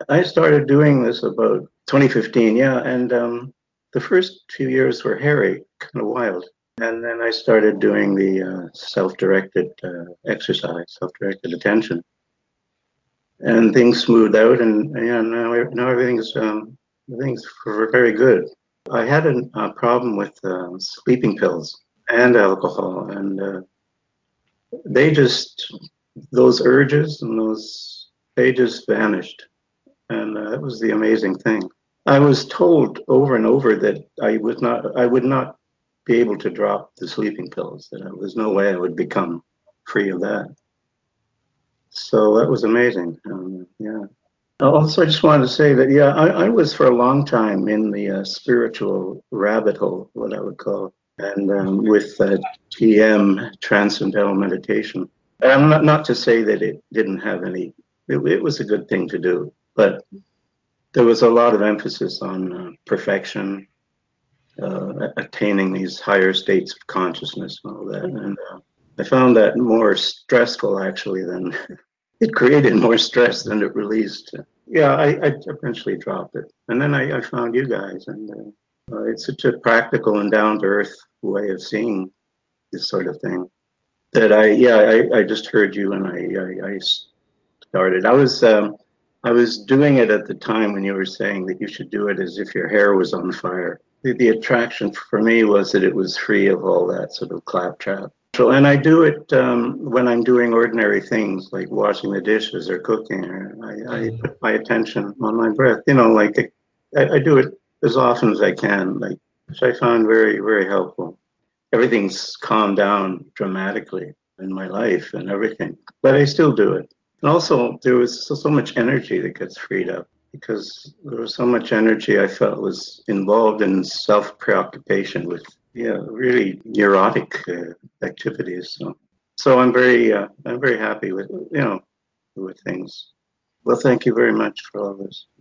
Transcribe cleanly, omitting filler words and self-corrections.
I started doing this about 2015, yeah, and the first few years were hairy, kind of wild. And then I started doing the self-directed exercise, self-directed attention, and things smoothed out, and yeah, now everything's very good. I had a problem with sleeping pills and alcohol, and they just those urges and those they just vanished, and that was the amazing thing. I was told over and over that I would not be able to drop the sleeping pills. That there was no way I would become free of that. So that was amazing. Yeah. Also, I just wanted to say that yeah, I was for a long time in the spiritual rabbit hole, what I would call, and with TM, transcendental meditation. And I'm not to say that it didn't have any. It was a good thing to do, but there was a lot of emphasis on perfection, attaining these higher states of consciousness and all that. And I found that more stressful actually than it created more stress than it released. Yeah, I eventually dropped it. And then I found you guys, and it's such a practical and down to earth way of seeing this sort of thing that I just heard you and I started. I was doing it at the time when you were saying that you should do it as if your hair was on fire. The attraction for me was that it was free of all that sort of claptrap. So, and I do it when I'm doing ordinary things like washing the dishes or cooking. I put my attention on my breath. You know, like I do it as often as I can, like which I found very helpful. Everything's calmed down dramatically in my life and everything, but I still do it. And also, there was so much energy that gets freed up because there was so much energy I felt was involved in self preoccupation with really neurotic activities. So I'm very happy with with things. Well, thank you very much for all this.